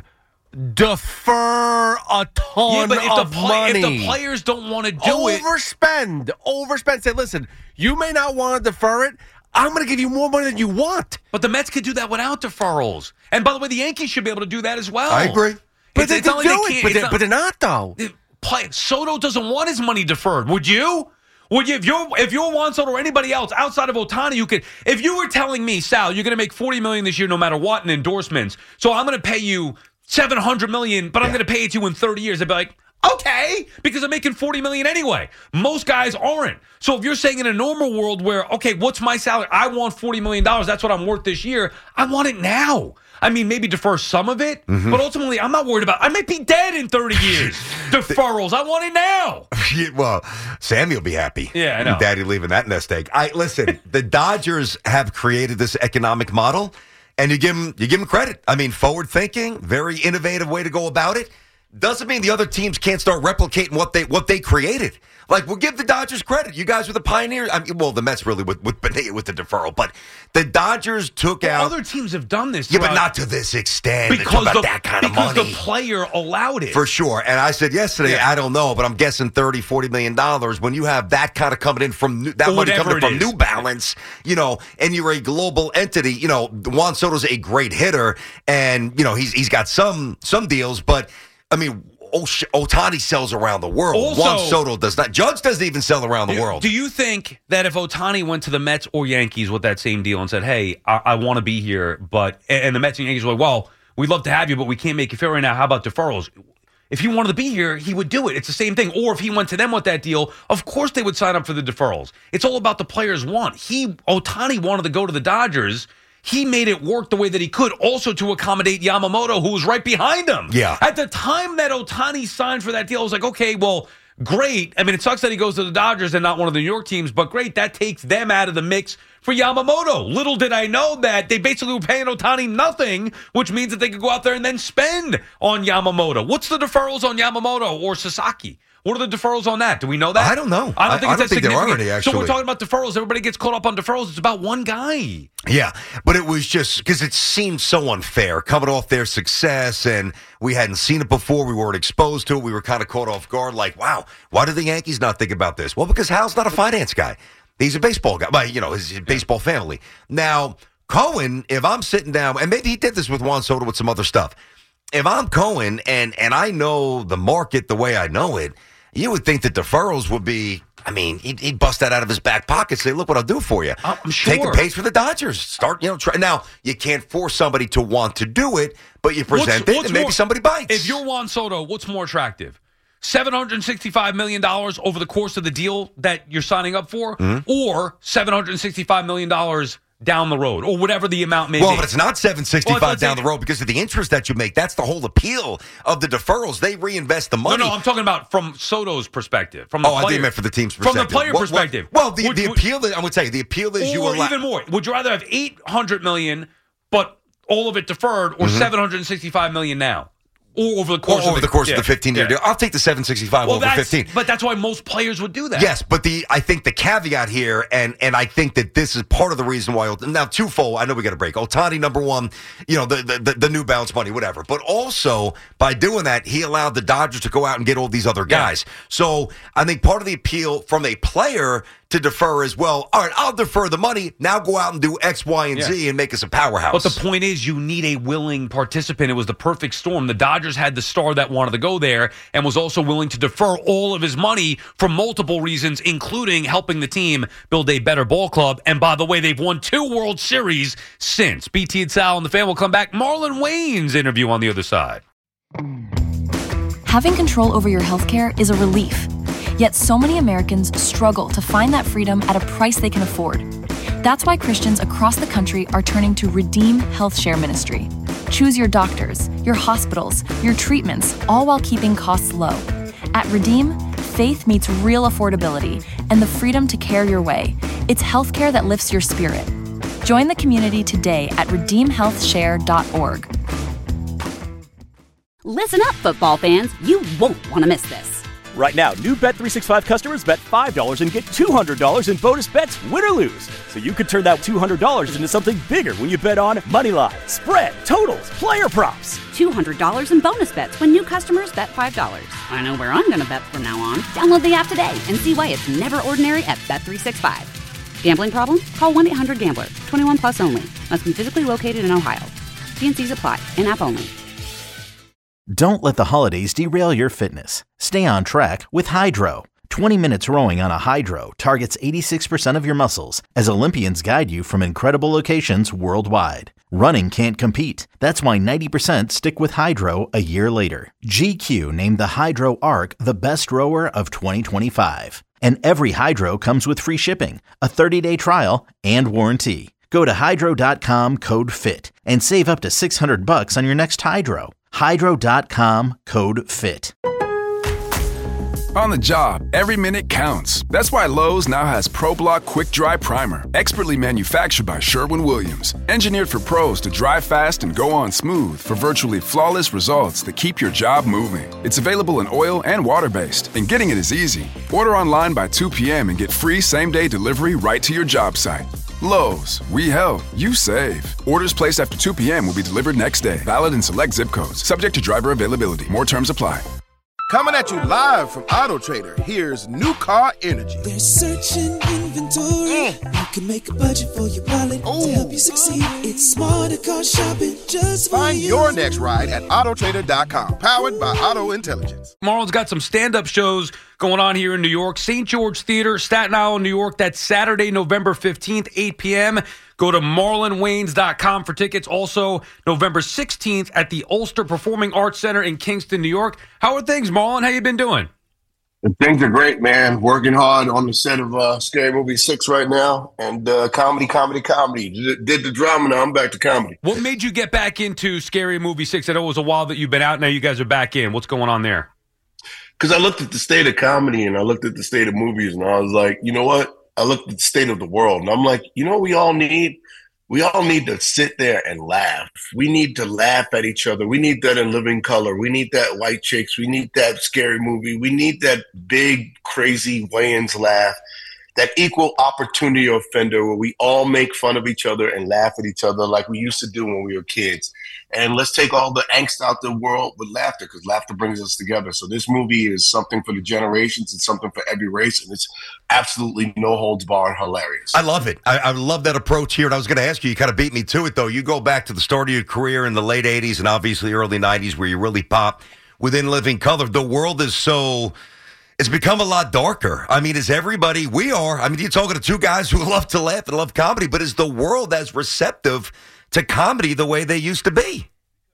defer a ton of money. If the players don't want to do Overspend. Say, listen, you may not want to defer it. I'm going to give you more money than you want. But the Mets could do that without deferrals. And by the way, the Yankees should be able to do that as well. I agree. But they're not, though. Soto doesn't want his money deferred. Would you? If you're Juan Soto or anybody else outside of Ohtani, you could. If you were telling me, Sal, you're going to make $40 million this year no matter what in endorsements, so I'm going to pay you $700 million, but I'm going to pay it to you in 30 years, I'd be like, okay, because I'm making $40 million anyway. Most guys aren't. So if you're saying in a normal world where, okay, what's my salary? I want $40 million. That's what I'm worth this year. I want it now. I mean, maybe defer some of it, but ultimately, I'm not worried about it. I might be dead in 30 years. Deferrals. I want it now. Well, Sammy will be happy. Yeah, I know. Daddy leaving that nest egg. Listen, the Dodgers have created this economic model, and you give them credit. I mean, forward thinking, very innovative way to go about it. Doesn't mean the other teams can't start replicating what they created. Like, we'll give the Dodgers credit. You guys were the pioneers. I mean, well, the Mets really with the deferral, but the Dodgers took out. Other teams have done this. Yeah, but not to this extent. Because that kind of money. Because the player allowed it. For sure. And I said yesterday, I don't know, but I'm guessing $30, $40 million when you have that kind of coming in from money coming in from New Balance, and you're a global entity. Juan Soto's a great hitter, and he's got some deals, but I mean, Ohtani sells around the world. Also, Juan Soto does not. Judge doesn't even sell around the world. Do you think that if Ohtani went to the Mets or Yankees with that same deal and said, hey, I want to be here, and the Mets and Yankees were like, well, we'd love to have you, but we can't make you fair right now. How about deferrals? If he wanted to be here, he would do it. It's the same thing. Or if he went to them with that deal, of course they would sign up for the deferrals. It's all about the players' want. Ohtani wanted to go to the Dodgers. He made it work the way that he could, also to accommodate Yamamoto, who was right behind him. Yeah. At the time that Ohtani signed for that deal, I was like, okay, well, great. I mean, it sucks that he goes to the Dodgers and not one of the New York teams, but great. That takes them out of the mix for Yamamoto. Little did I know that they basically were paying Ohtani nothing, which means that they could go out there and then spend on Yamamoto. What's the deferrals on Yamamoto or Sasaki? What are the deferrals on that? Do we know that? I don't know. I don't think it's that there significant. are any, actually. So we're talking about deferrals. Everybody gets caught up on deferrals. It's about one guy. Yeah, but it was just because it seemed so unfair coming off their success, and we hadn't seen it before. We weren't exposed to it. We were kind of caught off guard like, wow, why do the Yankees not think about this? Well, because Hal's not a finance guy. He's a baseball guy, his baseball family. Now, Cohen, if I'm sitting down, and maybe he did this with Juan Soto with some other stuff. If I'm Cohen and I know the market the way I know it, you would think that deferrals would be, he'd bust that out of his back pocket, say, look what I'll do for you. I'm sure. Take the pace for the Dodgers. Start, try. Now, you can't force somebody to want to do it, but you present it and maybe somebody bites. If you're Juan Soto, what's more attractive? $765 million over the course of the deal that you're signing up for, or $765 million down the road, or whatever the amount may be. Well, but it's not $765 down the road because of the interest that you make. That's the whole appeal of the deferrals. They reinvest the money. No, I'm talking about from Soto's perspective. From the I think you meant for the team's perspective. From the player perspective. Well, the appeal, I would say, the appeal is you allow. Or even more. Would you rather have $800 million, but all of it deferred, or $765 million now? Or over the course of the 15-year deal. I'll take the 765 over 15. But that's why most players would do that. Yes, but I think the caveat here, and I think that this is part of the reason why. Now, twofold. I know we got to break. Ohtani, number one, the New Balance money, whatever. But also, by doing that, he allowed the Dodgers to go out and get all these other guys. Yeah. So I think part of the appeal from a player to defer as well. All right, I'll defer the money. Now go out and do X, Y, and Z and make us a powerhouse. But the point is, you need a willing participant. It was the perfect storm. The Dodgers had the star that wanted to go there and was also willing to defer all of his money for multiple reasons, including helping the team build a better ball club. And by the way, they've won 2 World Series since. BT and Sal and the fan will come back. Marlon Wayne's interview on the other side. Having control over your healthcare is a relief. Yet so many Americans struggle to find that freedom at a price they can afford. That's why Christians across the country are turning to Redeem Health Share Ministry. Choose your doctors, your hospitals, your treatments, all while keeping costs low. At Redeem, faith meets real affordability and the freedom to care your way. It's healthcare that lifts your spirit. Join the community today at redeemhealthshare.org. Listen up, football fans. You won't want to miss this. Right now, new Bet365 customers bet $5 and get $200 in bonus bets, win or lose. So you could turn that $200 into something bigger when you bet on money line, spread, totals, player props. $200 in bonus bets when new customers bet $5. I know where I'm going to bet from now on. Download the app today and see why it's never ordinary at Bet365. Gambling problem? Call 1-800-GAMBLER. 21 plus only. Must be physically located in Ohio. T&Cs apply. In-app only. Don't let the holidays derail your fitness. Stay on track with Hydro. 20 minutes rowing on a Hydro targets 86% of your muscles as Olympians guide you from incredible locations worldwide. Running can't compete. That's why 90% stick with Hydro a year later. GQ named the Hydro Arc the best rower of 2025. And every Hydro comes with free shipping, a 30-day trial, and warranty. Go to hydro.com, code FIT, and save up to $600 on your next Hydro. Hydro.com, code FIT. On the job, every minute counts. That's why Lowe's now has ProBlock Quick Dry Primer, expertly manufactured by Sherwin-Williams. Engineered for pros to dry fast and go on smooth for virtually flawless results that keep your job moving. It's available in oil and water-based, and getting it is easy. Order online by 2 p.m. and get free same-day delivery right to your job site. Lowe's, we help, you save. Orders placed after 2 p.m. will be delivered next day. Valid in select zip codes. Subject to driver availability. More terms apply. Coming at you live from Auto Trader, here's New Car Energy. They're searching inventory. You can make a budget for your wallet to help you succeed. It's smarter car shopping just for Find you. your next ride at autotrader.com, powered by Auto Intelligence. Marlon's got some stand-up shows going on here in New York. St. George Theater, Staten Island, New York. That's Saturday, November 15th, 8 p.m. Go to marlonwaynes.com for tickets. Also, November 16th at the Ulster Performing Arts Center in Kingston, New York. How are things, Marlon? How you been doing? Things are great, man. Working hard on the set of Scary Movie 6 right now. And comedy. Did the drama, now I'm back to comedy. What made you get back into Scary Movie 6? I know it was a while that you've been out. Now you guys are back in. What's going on there? Because I looked at the state of comedy and I looked at the state of movies and I was like, you know what? I looked at the state of the world and I'm like, you know what we all need? We all need to sit there and laugh. We need to laugh at each other. We need that in Living Color. We need that White Chicks. We need that Scary Movie. We need that big, crazy Wayans laugh, that equal opportunity offender where we all make fun of each other and laugh at each other like we used to do when we were kids. And let's take all the angst out the world with laughter, because laughter brings us together. So this movie is something for the generations. It's something for every race, and it's absolutely no holds barred hilarious. I love it. I love that approach here. And I was going to ask you, you kind of beat me to it, though. You go back to the start of your career in the late 80s and obviously early 90s where you really popped within Living Color. The world is so... It's become a lot darker. I mean, is everybody... We are. I mean, you're talking to two guys who love to laugh and love comedy, but is the world as receptive to comedy the way they used to be?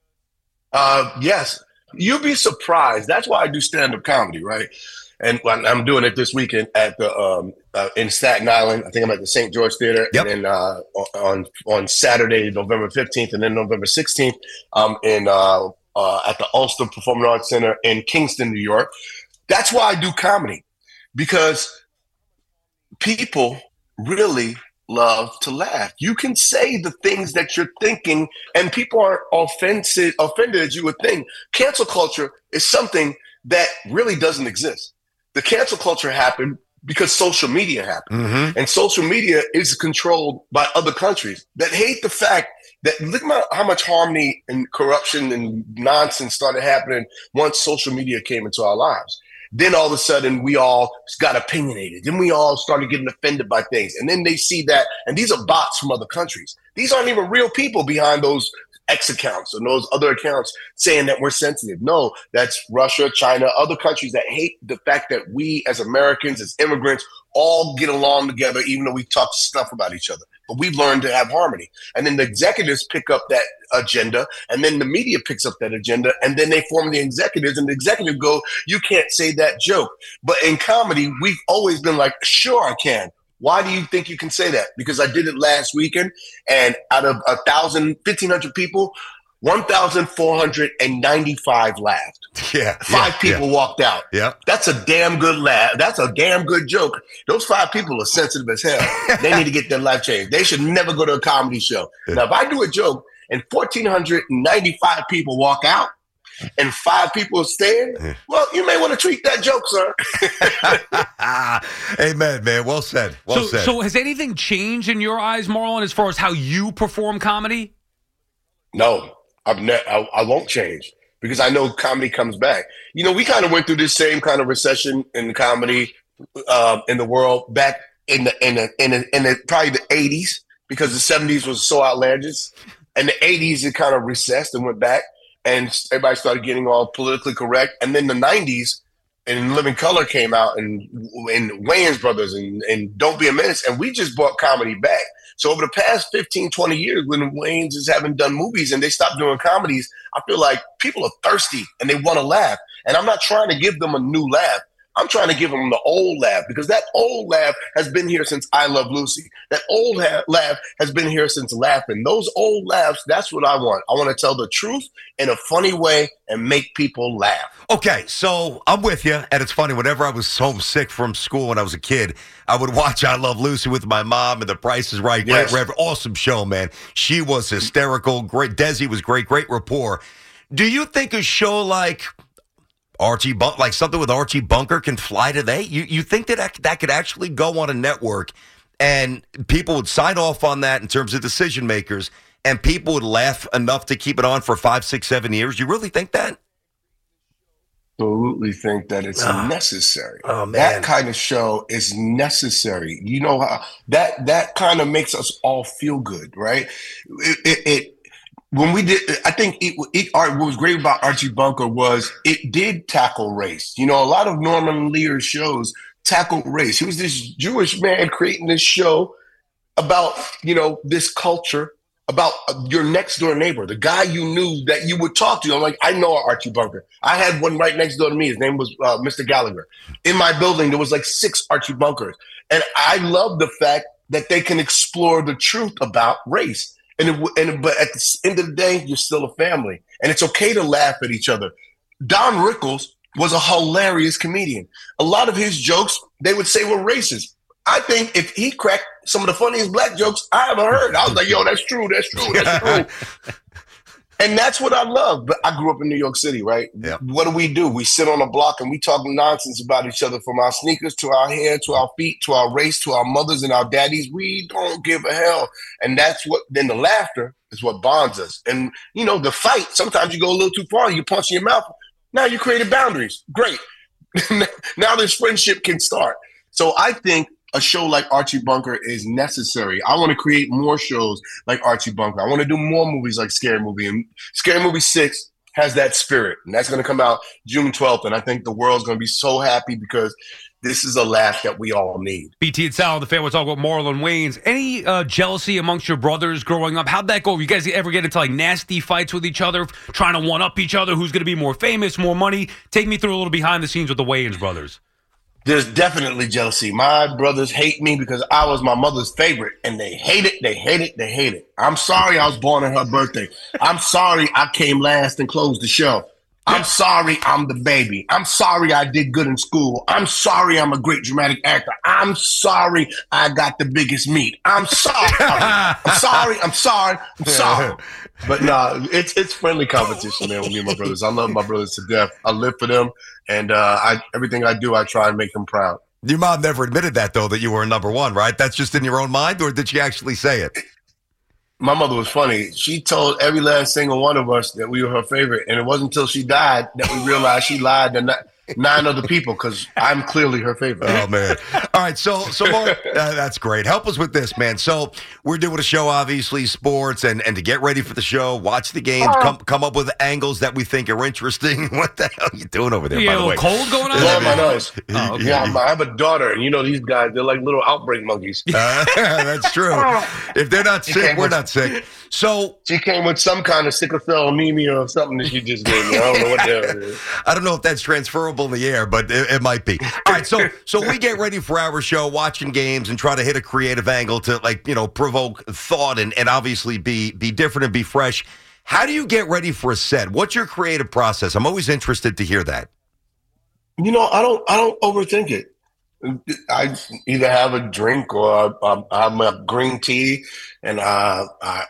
Yes. You'll be surprised. That's why I do stand-up comedy, right? And I'm doing it this weekend at the in Staten Island. I think I'm at the St. George Theater. Yep. And then on Saturday, November 15th, and then November 16th, I'm at the Ulster Performing Arts Center in Kingston, New York. That's why I do comedy, because people really love to laugh. You can say the things that you're thinking, and people aren't offended as you would think. Cancel culture is something that really doesn't exist. The cancel culture happened because social media happened. Mm-hmm. And social media is controlled by other countries that hate the fact that look at how much harmony and corruption and nonsense started happening once social media came into our lives. Then all of a sudden we all got opinionated. Then we all started getting offended by things. And then they see that, and these are bots from other countries. These aren't even real people behind those X accounts and those other accounts saying that we're sensitive. No, that's Russia, China, other countries that hate the fact that we as Americans, as immigrants, all get along together, even though we talk stuff about each other. But we've learned to have harmony. And then the executives pick up that agenda, and then the media picks up that agenda, and then they form the executives, and the executives go, you can't say that joke. But in comedy, we've always been like, sure, I can. Why do you think you can say that? Because I did it last weekend, and out of 1,500 people, 1,495 laughed. Yeah. 5 people walked out. Yeah. That's a damn good laugh. That's a damn good joke. Those 5 people are sensitive as hell. They need to get their life changed. They should never go to a comedy show. Yeah. Now, if I do a joke and 1,495 people walk out and 5 people are staying, well, you may want to tweak that joke, sir. Amen, man. Well said. Well said. So has anything changed in your eyes, Marlon, as far as how you perform comedy? No. I won't change, because I know comedy comes back. You know, we kind of went through this same kind of recession in comedy in the world back in the probably the 80s, because the 70s was so outlandish, and the 80s it kind of recessed and went back, and everybody started getting all politically correct. And then the 90s and Living Color came out, and Wayans Brothers and Don't Be a Menace, and we just brought comedy back. So over the past 15, 20 years, when Wayans just haven't done movies and they stopped doing comedies, I feel like people are thirsty and they want to laugh. And I'm not trying to give them a new laugh. I'm trying to give them the old laugh, because that old laugh has been here since I Love Lucy. That old laugh has been here since Laughing. Those old laughs, that's what I want. I want to tell the truth in a funny way and make people laugh. Okay, so I'm with you, and it's funny. Whenever I was homesick from school when I was a kid, I would watch I Love Lucy with my mom, and The Price is Right. Yes. Great, awesome show, man. She was hysterical. Great. Desi was great. Great rapport. Do you think a show like like something with Archie Bunker can fly today? You think that could actually go on a network and people would sign off on that in terms of decision makers, and people would laugh enough to keep it on for 5, 6, 7 years? You really think that? absolutely think that it's necessary. Oh, man. That kind of show is necessary. You know how that kind of makes us all feel good, right? When we did, I think what was great about Archie Bunker was it did tackle race. You know, a lot of Norman Lear's shows tackle race. He was this Jewish man creating this show about, you know, this culture, about your next door neighbor, the guy you knew that you would talk to. I'm like, I know Archie Bunker. I had one right next door to me. His name was Mr. Gallagher. In my building, there was like 6 Archie Bunkers. And I love the fact that they can explore the truth about race. But at the end of the day, you're still a family. And it's okay to laugh at each other. Don Rickles was a hilarious comedian. A lot of his jokes, they would say were racist. I think if he cracked some of the funniest black jokes I ever heard, I was like, yo, that's true. And that's what I love. But I grew up in New York City, right? Yeah. What do? We sit on a block and we talk nonsense about each other, from our sneakers to our hair, to our feet, to our race, to our mothers and our daddies. We don't give a hell. And that's what, then the laughter is what bonds us. And, you know, the fight, sometimes you go a little too far, you punch in your mouth. Now you created boundaries. Great. Now this friendship can start. So I think a show like Archie Bunker is necessary. I want to create more shows like Archie Bunker. I want to do more movies like Scary Movie. And Scary Movie 6 has that spirit. And that's going to come out June 12th. And I think the world's going to be so happy because this is a laugh that we all need. BT and Sal, the fan, we're talking about Marlon Wayans. Any jealousy amongst your brothers growing up? How'd that go? You guys ever get into like nasty fights with each other, trying to one-up each other? Who's going to be more famous, more money? Take me through a little behind the scenes with the Wayans brothers. There's definitely jealousy. My brothers hate me because I was my mother's favorite, and they hate it. I'm sorry I was born on her birthday. I'm sorry I came last and closed the show. I'm sorry I'm the baby. I'm sorry I did good in school. I'm sorry I'm a great dramatic actor. I'm sorry I got the biggest meat. I'm sorry. I'm sorry. But no, it's friendly competition, man, with me and my brothers. I love my brothers to death. I live for them, and everything I do, I try and make them proud. Your mom never admitted that, though, that you were number one, right? That's just in your own mind, or did she actually say it? My mother was funny. She told every last single one of us that we were her favorite, and it wasn't until she died that we realized she lied to 9 other people, because I'm clearly her favorite. Oh, man. All right, so Mark, that's great. Help us with this, man. So we're doing a show, obviously, sports, and to get ready for the show, watch the games, come up with angles that we think are interesting. What the hell are you doing over there, by the way? Cold going on? Blow my nose. Oh, okay. Yeah, I have a daughter, and you know these guys, they're like little outbreak monkeys. That's true. If they're not sick, we're not sick. So she came with some kind of sickle cell anemia or something that she just gave me. I don't know what the hell it is. I don't know if that's transferable in the air, but it might be. All right, so we get ready for our show, watching games, and try to hit a creative angle to, like, you know, provoke thought and obviously be different and be fresh. How do you get ready for a set? What's your creative process? I'm always interested to hear that. You know, I don't overthink it. I either have a drink or I have my green tea, and I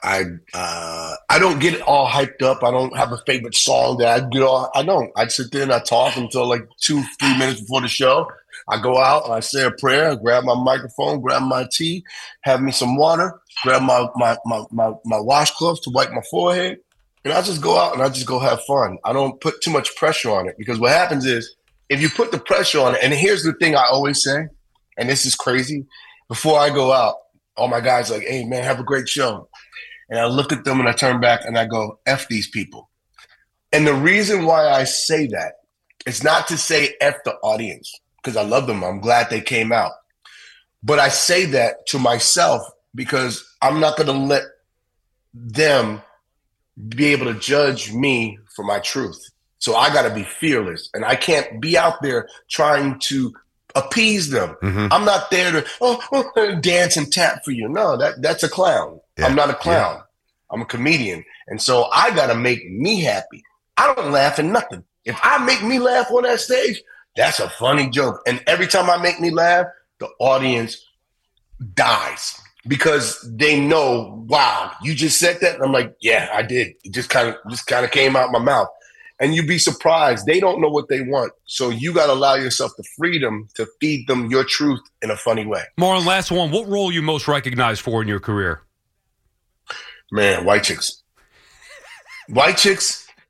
don't get it all hyped up. I don't have a favorite song that I get all. I don't. I sit there and I talk until like 2-3 minutes before the show. I go out, I say a prayer, I grab my microphone, grab my tea, have me some water, grab my washcloths to wipe my forehead, and I just go out and I just go have fun. I don't put too much pressure on it, because what happens is, if you put the pressure on it, and here's the thing I always say, and this is crazy, before I go out, all my guys are like, hey, man, have a great show. And I look at them and I turn back and I go, F these people. And the reason why I say that is not to say F the audience, because I love them. I'm glad they came out. But I say that to myself because I'm not going to let them be able to judge me for my truth. So I got to be fearless, and I can't be out there trying to appease them. Mm-hmm. I'm not there to dance and tap for you. No, that's a clown. Yeah. I'm not a clown. Yeah. I'm a comedian. And so I got to make me happy. I don't laugh at nothing. If I make me laugh on that stage, that's a funny joke. And every time I make me laugh, the audience dies, because they know, wow, you just said that. And I'm like, yeah, I did. It just kind of came out my mouth. And you'd be surprised. They don't know what they want. So you got to allow yourself the freedom to feed them your truth in a funny way. Marlon, last one. What role are you most recognized for in your career? Man, White Chicks. White Chicks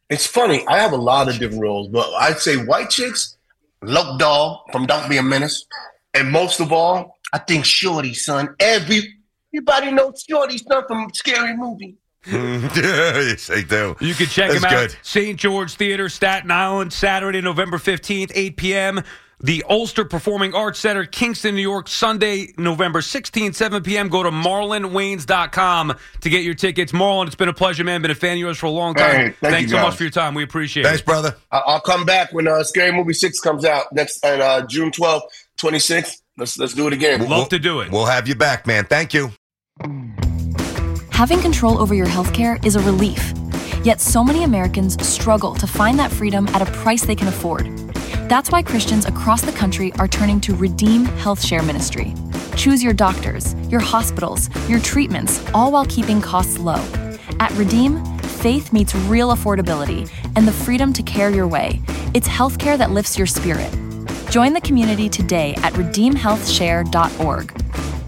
It's funny. I have a lot of different roles, but I'd say white chicks, Loc Dog from Don't Be a Menace, and most of all, I think Shorty, son. Everybody knows Shorty, son, from Scary Movie. Yes, they do. You can check him out. St. George Theater, Staten Island, Saturday, November 15th, 8 p.m. The Ulster Performing Arts Center, Kingston, New York, Sunday, November 16th, 7 p.m. Go to marlonwaynes.com to get your tickets. Marlon, it's been a pleasure, man. Been a fan of yours for a long time. Hey, Thanks so much for your time. We appreciate it. Thanks, brother. I'll come back when Scary Movie 6 comes out next on June 12th, 26th. Let's do it again. Love to do it. We'll have you back, man. Thank you. Having control over your healthcare is a relief. Yet so many Americans struggle to find that freedom at a price they can afford. That's why Christians across the country are turning to Redeem Health Share Ministry. Choose your doctors, your hospitals, your treatments, all while keeping costs low. At Redeem, faith meets real affordability and the freedom to care your way. It's healthcare that lifts your spirit. Join the community today at redeemhealthshare.org.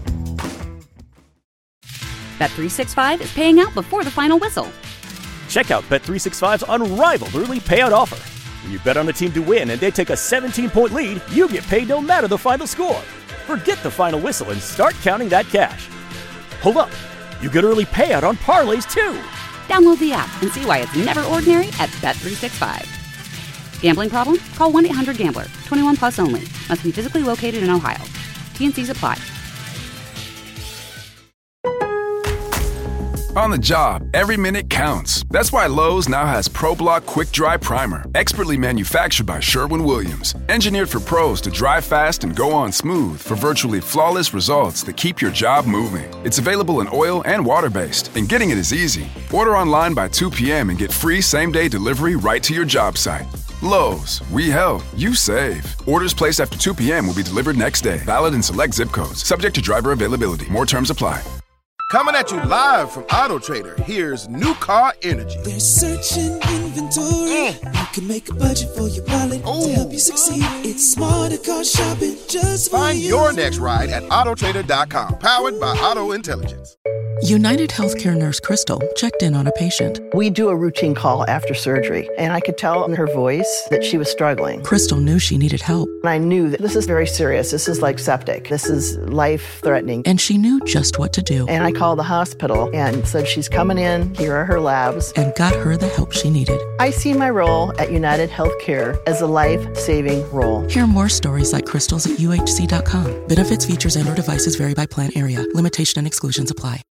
Bet365 is paying out before the final whistle. Check out Bet365's unrivaled early payout offer. When you bet on a team to win and they take a 17-point lead, you get paid no matter the final score. Forget the final whistle and start counting that cash. Hold up. You get early payout on parlays, too. Download the app and see why it's never ordinary at Bet365. Gambling problem? Call 1-800-GAMBLER. 21 plus only. Must be physically located in Ohio. T&Cs apply. On the job, every minute counts. That's why Lowe's now has ProBlock Quick Dry Primer, expertly manufactured by Sherwin-Williams. Engineered for pros to dry fast and go on smooth for virtually flawless results that keep your job moving. It's available in oil and water-based, and getting it is easy. Order online by 2 p.m. and get free same-day delivery right to your job site. Lowe's, we help, you save. Orders placed after 2 p.m. will be delivered next day. Valid in select zip codes. Subject to driver availability. More terms apply. Coming at you live from Auto Trader, here's New Car Energy. They're searching inventory. You can make a budget for your wallet to help you succeed. It's smarter car shopping just for Find you. your next ride at autotrader.com, powered by Auto Intelligence. United Healthcare nurse Crystal checked in on a patient. We do a routine call after surgery, and I could tell in her voice that she was struggling. Crystal knew she needed help. And I knew that this is very serious. This is like septic. This is life-threatening. And she knew just what to do. And I called the hospital and said, she's coming in. Here are her labs. And got her the help she needed. I see my role at United Healthcare as a life-saving role. Hear more stories like Crystal's at UHC.com. Benefits, features, and/or devices vary by plan area. Limitation and exclusions apply.